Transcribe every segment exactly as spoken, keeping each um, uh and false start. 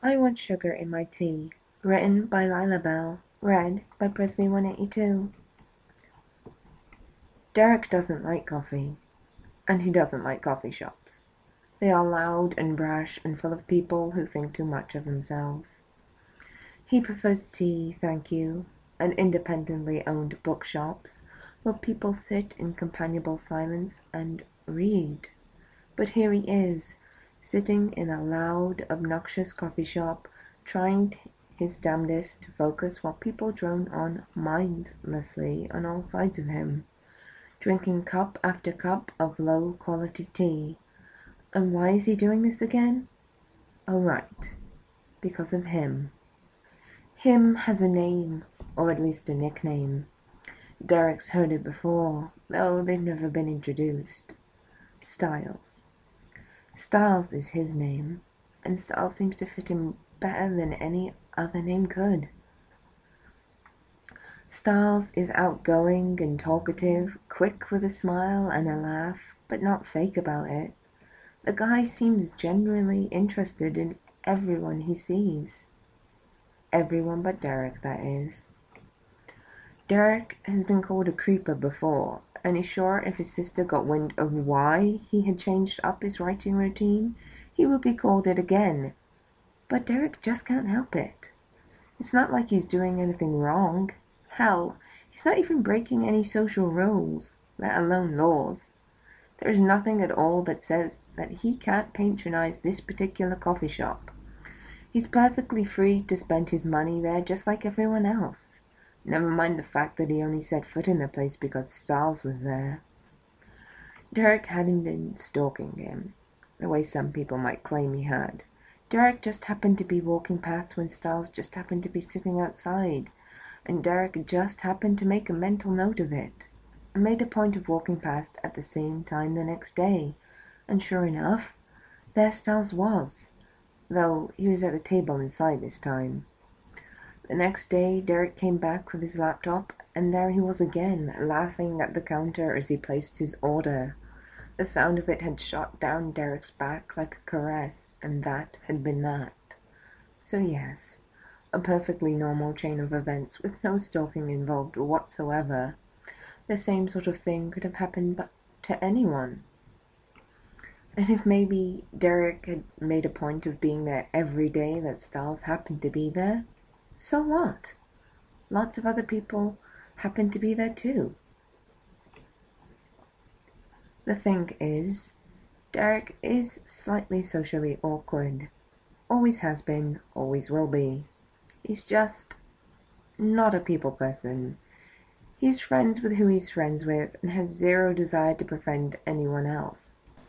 I Want Sugar in My Tea, written by Lila Bell, read by Presley one eighty-two. Derek doesn't like coffee, and he doesn't like coffee shops. They are loud and brash and full of people who think too much of themselves. He prefers tea, thank you, and independently owned bookshops where people sit in companionable silence and read. But here he is, sitting in a loud, obnoxious coffee shop, trying his damnedest to focus while people drone on mindlessly on all sides of him, drinking cup after cup of low-quality tea. And why is he doing this again? Oh, right, because of him. Him has a name, or at least a nickname. Derek's heard it before, though they've never been introduced. Styles. Styles is his name, and Styles seems to fit him better than any other name could. Styles is outgoing and talkative, quick with a smile and a laugh, but not fake about it. The guy seems genuinely interested in everyone he sees. Everyone but Derek, that is. Derek has been called a creeper before, and he's sure if his sister got wind of why he had changed up his writing routine, he would be called it again. But Derek just can't help it. It's not like he's doing anything wrong. Hell, he's not even breaking any social rules, let alone laws. There is nothing at all that says that he can't patronize this particular coffee shop. He's perfectly free to spend his money there just like everyone else. Never mind the fact that he only set foot in the place because Styles was there. Derek hadn't been stalking him, the way some people might claim he had. Derek just happened to be walking past when Styles just happened to be sitting outside, and Derek just happened to make a mental note of it, and made a point of walking past at the same time the next day, and sure enough, there Styles was, though he was at a table inside this time. The next day Derek came back with his laptop, and there he was again, laughing at the counter as he placed his order. The sound of it had shot down Derek's back like a caress, and that had been that. So yes, a perfectly normal chain of events with no stalking involved whatsoever. The same sort of thing could have happened to anyone. And if maybe Derek had made a point of being there every day that Styles happened to be there, so what? Lots of other people happened to be there too. The thing is, Derek is slightly socially awkward. Always has been, always will be. He's just not a people person. He's friends with who he's friends with and has zero desire to befriend anyone else.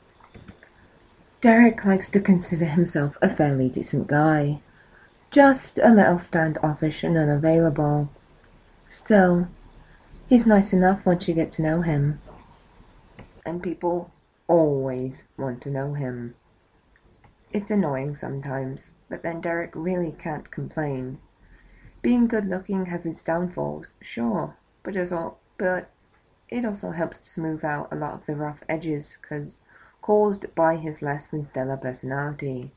Derek likes to consider himself a fairly decent guy, just a little standoffish and unavailable. Still, he's nice enough once you get to know him. And people always want to know him. It's annoying sometimes, but then Derek really can't complain. Being good-looking has its downfalls, sure, but, all, but it also helps to smooth out a lot of the rough edges, cause caused by his less than stellar personality.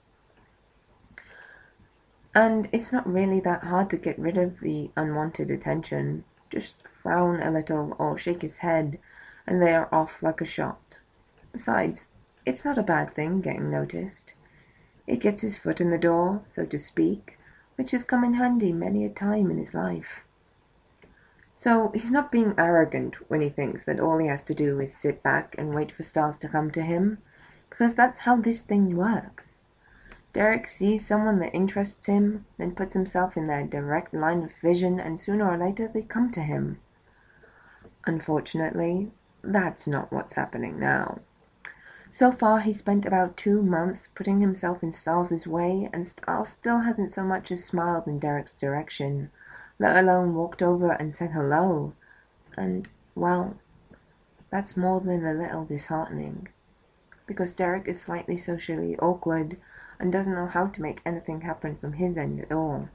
And it's not really that hard to get rid of the unwanted attention. Just frown a little or shake his head, and they are off like a shot. Besides, it's not a bad thing getting noticed. It gets his foot in the door, so to speak, which has come in handy many a time in his life. So he's not being arrogant when he thinks that all he has to do is sit back and wait for Styles to come to him, because that's how this thing works. Derek sees someone that interests him, then puts himself in their direct line of vision, and sooner or later they come to him. Unfortunately, that's not what's happening now. So far he spent about two months putting himself in Styles' way, and Styles still hasn't so much as smiled in Derek's direction, let alone walked over and said hello. And, well, that's more than a little disheartening, because Derek is slightly socially awkward and doesn't know how to make anything happen from his end at all.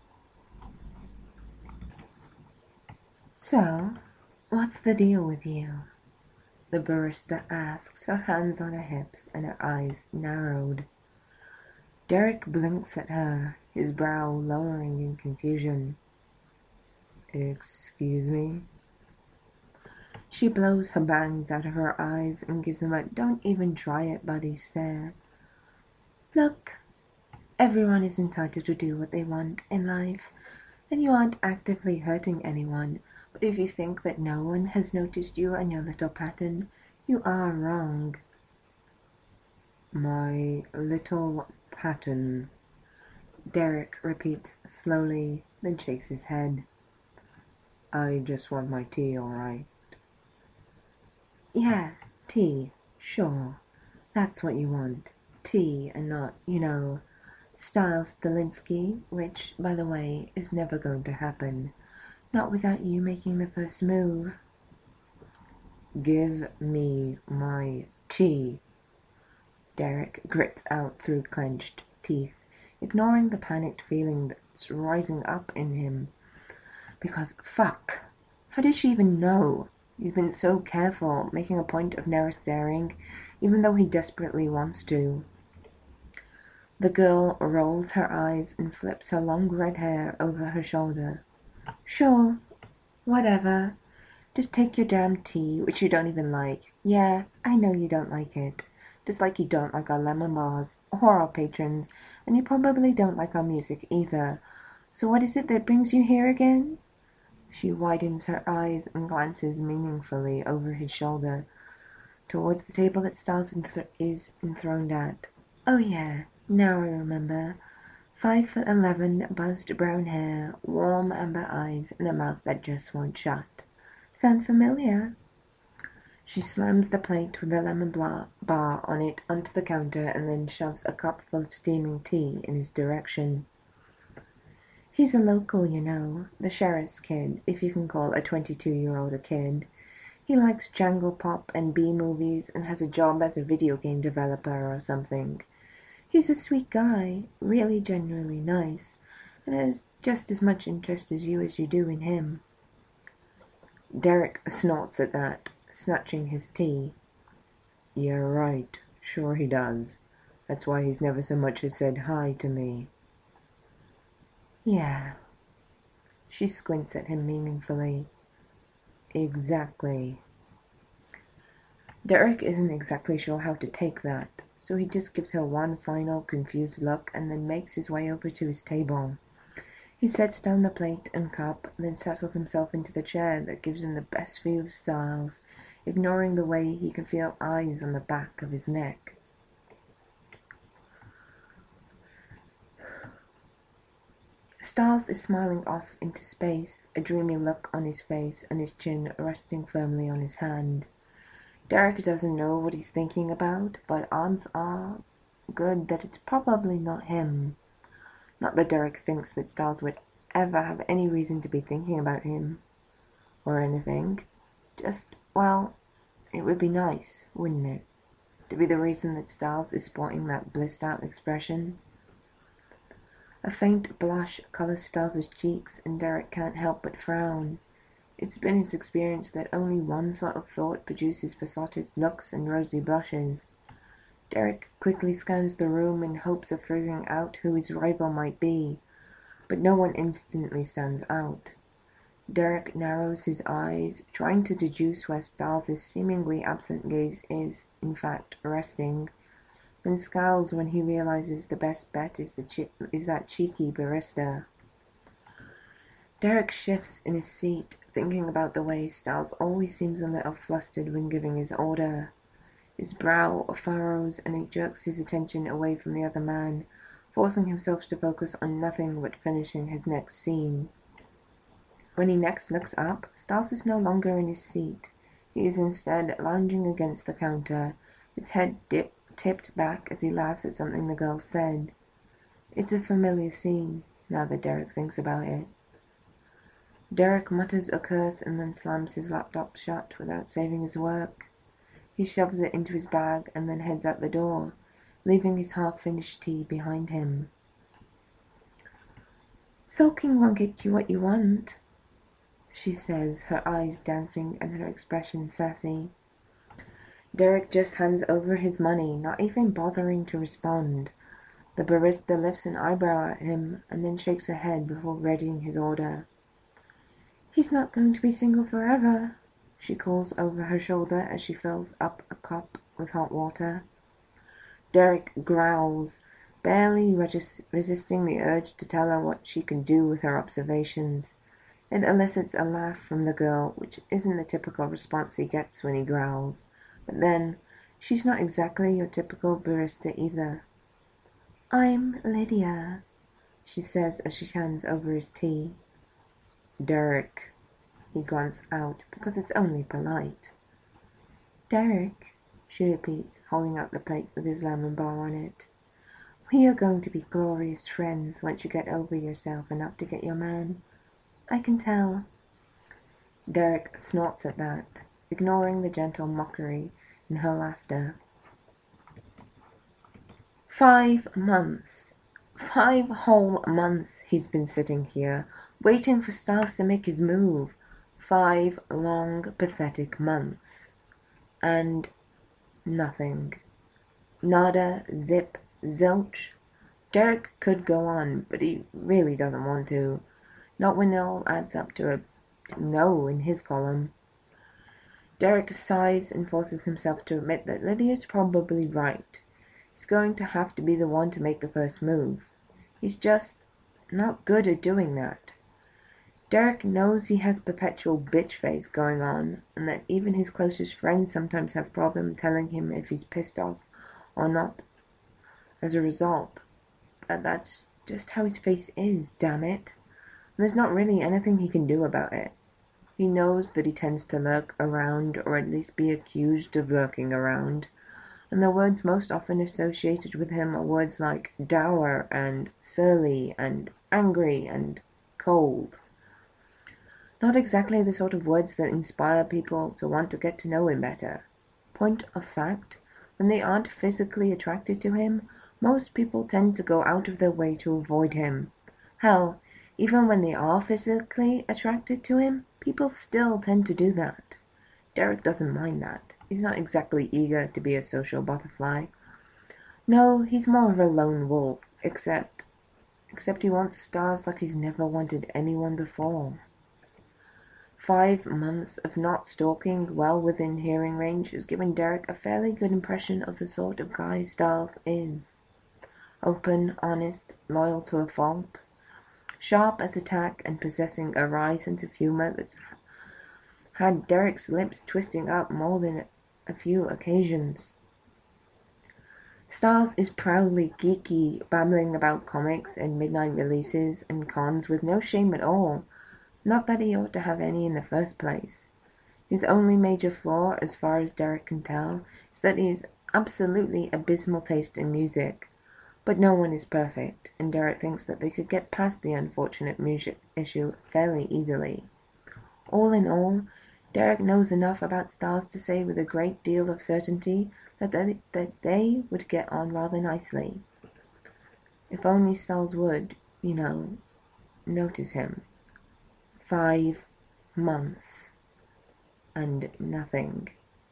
So, what's the deal with you? The barista asks, her hands on her hips and her eyes narrowed. Derek blinks at her, his brow lowering in confusion. Excuse me? She blows her bangs out of her eyes and gives him a "don't even try it, buddy" stare. Look, everyone is entitled to do what they want in life, and you aren't actively hurting anyone, but if you think that no one has noticed you and your little pattern, you are wrong. My little pattern, Derek repeats slowly, then shakes his head. I just want my tea, all right. Yeah, tea, sure. That's what you want. Tea and not, you know, Styles Stilinski, which, by the way, is never going to happen. Not without you making the first move. Give me my tea. Derek grits out through clenched teeth, ignoring the panicked feeling that's rising up in him. Because, fuck, how did she even know? He's been so careful, making a point of never staring, even though he desperately wants to. The girl rolls her eyes and flips her long red hair over her shoulder. Sure, whatever. Just take your damn tea, which you don't even like. Yeah, I know you don't like it. Just like you don't like our lemon bars, or our patrons, and you probably don't like our music either. So what is it that brings you here again? She widens her eyes and glances meaningfully over his shoulder, towards the table that Styles enth- is enthroned at. Oh yeah, now I remember. Five foot eleven, buzzed brown hair, warm amber eyes, and a mouth that just won't shut. Sound familiar? She slams the plate with the lemon bla- bar on it onto the counter and then shoves a cup full of steaming tea in his direction. He's a local, you know, the sheriff's kid, if you can call a twenty-two-year-old a kid. He likes jangle pop and B-movies and has a job as a video game developer or something. He's a sweet guy, really genuinely nice, and has just as much interest as you as you do in him. Derek snorts at that, snatching his tea. Yeah, right, sure he does. That's why he's never so much as said hi to me. Yeah. She squints at him meaningfully. Exactly. Derek isn't exactly sure how to take that, so he just gives her one final confused look and then makes his way over to his table. He sets down the plate and cup, then settles himself into the chair that gives him the best view of Styles, ignoring the way he can feel eyes on the back of his neck. Styles is smiling off into space, a dreamy look on his face and his chin resting firmly on his hand. Derek doesn't know what he's thinking about, but odds are good that it's probably not him. Not that Derek thinks that Styles would ever have any reason to be thinking about him, or anything. Just, well, it would be nice, wouldn't it, to be the reason that Styles is sporting that blissed out expression. A faint blush colors Styles' cheeks, and Derek can't help but frown. It's been his experience that only one sort of thought produces besotted looks and rosy blushes. Derek quickly scans the room in hopes of figuring out who his rival might be, but no one instantly stands out. Derek narrows his eyes, trying to deduce where Styles' seemingly absent gaze is, in fact, resting, then scowls when he realizes the best bet is, the chi- is that cheeky barista. Derek shifts in his seat, thinking about the way Styles always seems a little flustered when giving his order. His brow furrows and he jerks his attention away from the other man, forcing himself to focus on nothing but finishing his next scene. When he next looks up, Styles is no longer in his seat. He is instead lounging against the counter, his head dip, tipped back as he laughs at something the girl said. It's a familiar scene, now that Derek thinks about it. Derek mutters a curse and then slams his laptop shut without saving his work. He shoves it into his bag and then heads out the door, leaving his half-finished tea behind him. Sulking won't get you what you want, she says, her eyes dancing and her expression sassy. Derek just hands over his money, not even bothering to respond. The barista lifts an eyebrow at him and then shakes her head before readying his order. "He's not going to be single forever," she calls over her shoulder as she fills up a cup with hot water. Derek growls, barely regis- resisting the urge to tell her what she can do with her observations. It elicits a laugh from the girl, which isn't the typical response he gets when he growls. But then, she's not exactly your typical barista either. "I'm Lydia," she says as she hands over his tea. "Derek," he grunts out, because it's only polite. "Derek," she repeats, holding out the plate with his lemon bar on it. "We are going to be glorious friends once you get over yourself enough to get your man. I can tell." Derek snorts at that, ignoring the gentle mockery in her laughter. Five months. Five whole months he's been sitting here, waiting for Styles to make his move. Five long, pathetic months. And nothing. Nada, zip, zilch. Derek could go on, but he really doesn't want to. Not when it all adds up to a no in his column. Derek sighs and forces himself to admit that Lydia's probably right. He's going to have to be the one to make the first move. He's just not good at doing that. Derek knows he has perpetual bitch face going on, and that even his closest friends sometimes have problem telling him if he's pissed off or not as a result. But that's just how his face is, damn it. And there's not really anything he can do about it. He knows that he tends to lurk around, or at least be accused of lurking around, and the words most often associated with him are words like dour and surly and angry and cold. Not exactly the sort of words that inspire people to want to get to know him better. Point of fact, when they aren't physically attracted to him, most people tend to go out of their way to avoid him. Hell, even when they are physically attracted to him, people still tend to do that. Derek doesn't mind that. He's not exactly eager to be a social butterfly. No, he's more of a lone wolf, except... except he wants stars like he's never wanted anyone before. Five months of not stalking well within hearing range has given Derek a fairly good impression of the sort of guy Styles is. Open, honest, loyal to a fault. Sharp as a tack and possessing a wry sense of humor that's had Derek's lips twisting up more than a few occasions. Styles is proudly geeky, babbling about comics and midnight releases and cons with no shame at all. Not that he ought to have any in the first place. His only major flaw, as far as Derek can tell, is that he has absolutely abysmal taste in music. But no one is perfect, and Derek thinks that they could get past the unfortunate music issue fairly easily. All in all, Derek knows enough about Styles to say with a great deal of certainty that they, that they would get on rather nicely. If only Styles would, you know, notice him. Five months. And nothing.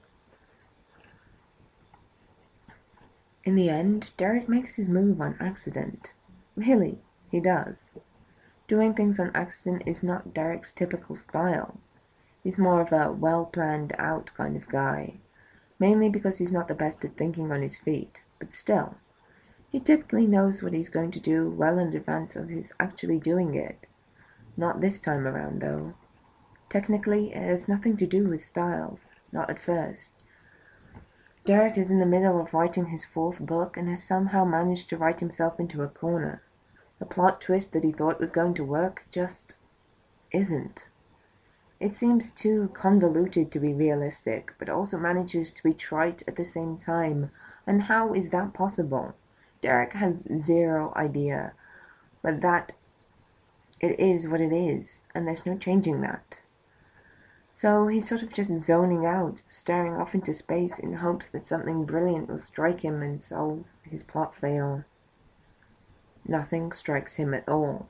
In the end, Derek makes his move on accident. Really, he does. Doing things on accident is not Derek's typical style. He's more of a well-planned-out kind of guy, mainly because he's not the best at thinking on his feet, but still. He typically knows what he's going to do well in advance of his actually doing it. Not this time around, though. Technically, it has nothing to do with Styles, not at first. Derek is in the middle of writing his fourth book and has somehow managed to write himself into a corner. The plot twist that he thought was going to work just isn't. It seems too convoluted to be realistic, but also manages to be trite at the same time. And how is that possible? Derek has zero idea, but that it is what it is, and there's no changing that. So he's sort of just zoning out, staring off into space in hopes that something brilliant will strike him and solve his plot fail. Nothing strikes him at all.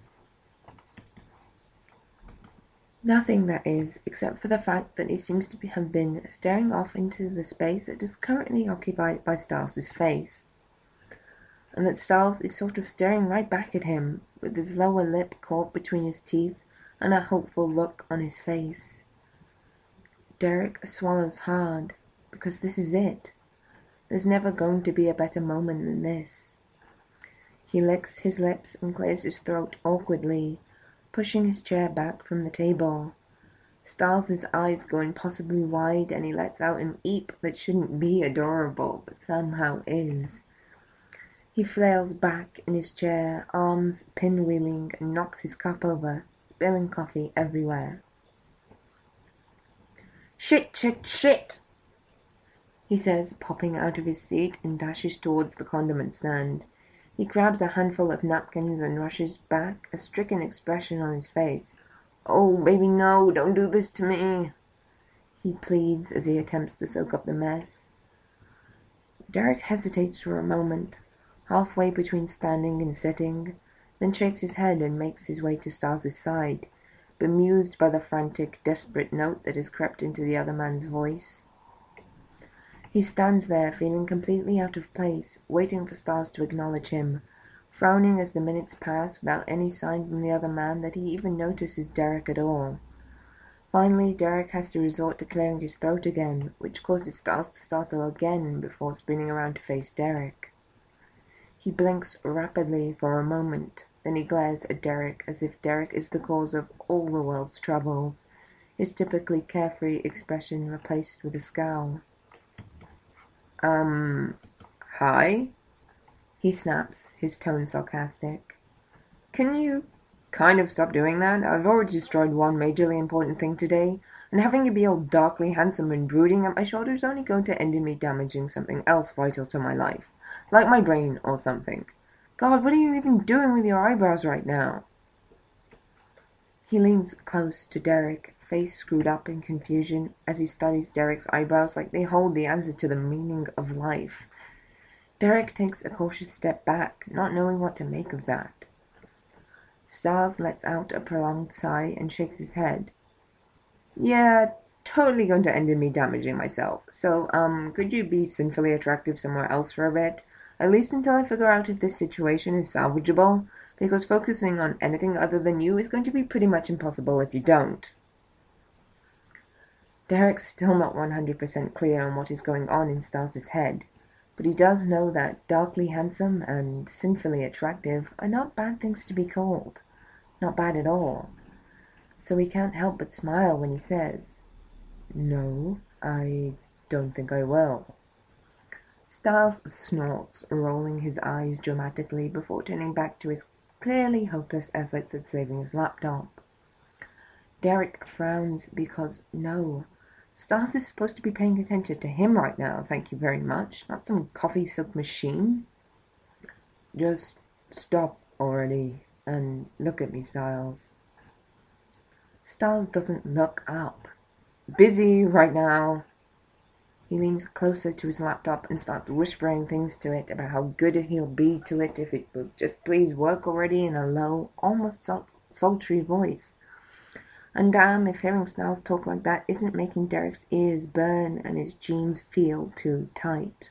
Nothing, that is, except for the fact that he seems to be, have been staring off into the space that is currently occupied by Styles' face. and that Styles is sort of staring right back at him, with his lower lip caught between his teeth and a hopeful look on his face. Derek swallows hard, because this is it. There's never going to be a better moment than this. He licks his lips and clears his throat awkwardly, pushing his chair back from the table. Styles' eyes go impossibly wide, and he lets out an eep that shouldn't be adorable, but somehow is. He flails back in his chair, arms pinwheeling, and knocks his cup over, spilling coffee everywhere. "Shit, shit, shit!" he says, popping out of his seat, and dashes towards the condiment stand. He grabs a handful of napkins and rushes back, a stricken expression on his face. "Oh, baby, no, don't do this to me," he pleads as he attempts to soak up the mess. Derek hesitates for a moment, halfway between standing and sitting, then shakes his head and makes his way to Styles' side, bemused by the frantic, desperate note that has crept into the other man's voice. He stands there, feeling completely out of place, waiting for Styles to acknowledge him, frowning as the minutes pass without any sign from the other man that he even notices Derek at all. Finally, Derek has to resort to clearing his throat again, which causes Styles to startle again before spinning around to face Derek. He blinks rapidly for a moment, then he glares at Derek as if Derek is the cause of all the world's troubles, his typically carefree expression replaced with a scowl. Um, hi? He snaps, his tone sarcastic. "Can you kind of stop doing that? I've already destroyed one majorly important thing today, and having you be all darkly handsome and brooding at my shoulder is only going to end in me damaging something else vital to my life, like my brain or something. God, what are you even doing with your eyebrows right now?" He leans close to Derek, face screwed up in confusion, as he studies Derek's eyebrows like they hold the answer to the meaning of life. Derek takes a cautious step back, not knowing what to make of that. Styles lets out a prolonged sigh and shakes his head. "Yeah, totally going to end in me damaging myself. So, um, could you be sinfully attractive somewhere else for a bit? At least until I figure out if this situation is salvageable, because focusing on anything other than you is going to be pretty much impossible if you don't." Derek's still not one hundred percent clear on what is going on in Styles' head, but he does know that darkly handsome and sinfully attractive are not bad things to be called. Not bad at all. So he can't help but smile when he says, "No, I don't think I will." Styles snorts, rolling his eyes dramatically before turning back to his clearly hopeless efforts at saving his laptop. Derek frowns because, no, Styles is supposed to be paying attention to him right now, thank you very much, not some coffee-soaked machine. "Just stop already and look at me, Styles." Styles doesn't look up. "Busy right now." He leans closer to his laptop and starts whispering things to it about how good he'll be to it if it would just please work already in a low, almost sultry voice. And damn if hearing Styles talk like that isn't making Derek's ears burn and his jeans feel too tight.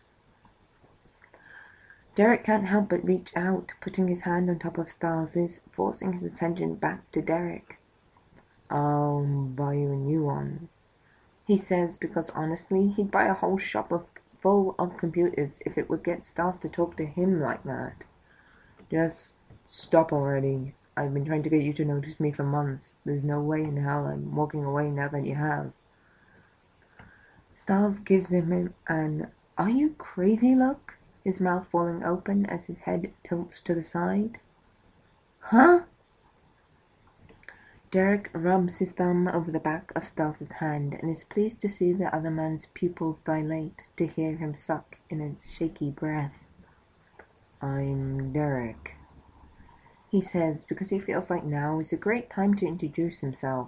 Derek can't help but reach out, putting his hand on top of Styles's, forcing his attention back to Derek. "I'll buy you a new one," he says, because honestly, he'd buy a whole shop of, full of computers if it would get Styles to talk to him like that. "Just stop already. I've been trying to get you to notice me for months. There's no way in hell I'm walking away now that you have." Styles gives him an "are you crazy" look, his mouth falling open as his head tilts to the side. "Huh?" Derek rubs his thumb over the back of Styles' hand and is pleased to see the other man's pupils dilate to hear him suck in a shaky breath. "I'm Derek," he says, because he feels like now is a great time to introduce himself.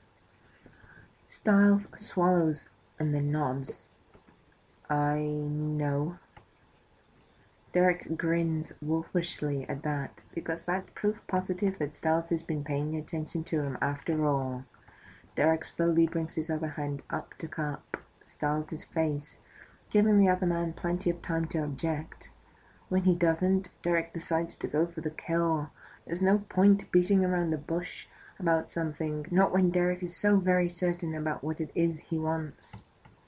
Styles swallows and then nods. "I know." Derek grins wolfishly at that, because that's proof positive that Styles has been paying attention to him after all. Derek slowly brings his other hand up to cup Styles' face, giving the other man plenty of time to object. When he doesn't, Derek decides to go for the kill. There's no point beating around the bush about something, not when Derek is so very certain about what it is he wants.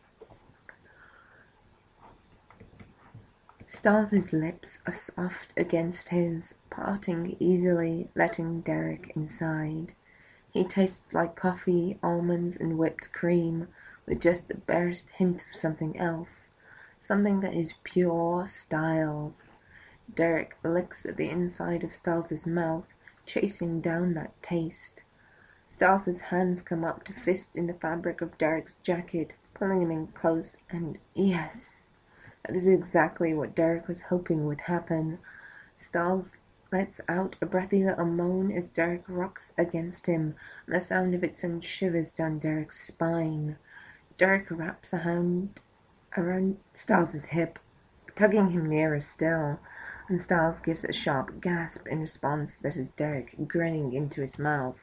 Stiles' lips are soft against his, parting easily, letting Derek inside. He tastes like coffee, almonds, and whipped cream, with just the barest hint of something else. Something that is pure Stiles. Derek licks at the inside of Stiles' mouth, chasing down that taste. Stiles' hands come up to fist in the fabric of Derek's jacket, pulling him in close, and yes! That is exactly what Derek was hoping would happen. Stiles lets out a breathy little moan as Derek rocks against him, and the sound of it sends shivers down Derek's spine. Derek wraps a hand around Stiles' hip, tugging him nearer still, and Stiles gives a sharp gasp in response that is Derek grinning into his mouth.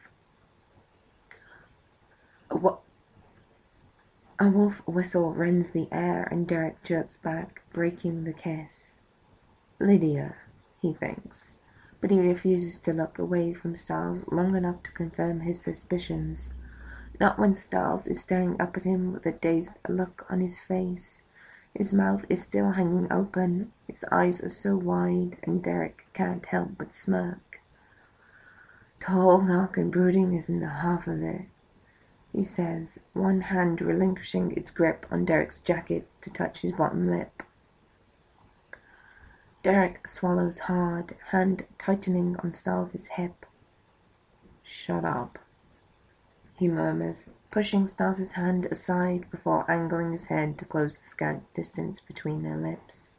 A, wo- a wolf whistle rends the air, and Derek jerks back, breaking the kiss. Lydia, he thinks, but he refuses to look away from Stiles long enough to confirm his suspicions. Not when Stiles is staring up at him with a dazed look on his face. His mouth is still hanging open, his eyes are so wide, and Derek can't help but smirk. Tall, dark, and brooding isn't the half of it, he says, one hand relinquishing its grip on Derek's jacket to touch his bottom lip. Derek swallows hard, hand tightening on Stiles' hip. Shut up, he murmurs, pushing Stiles' hand aside before angling his head to close the scant distance between their lips.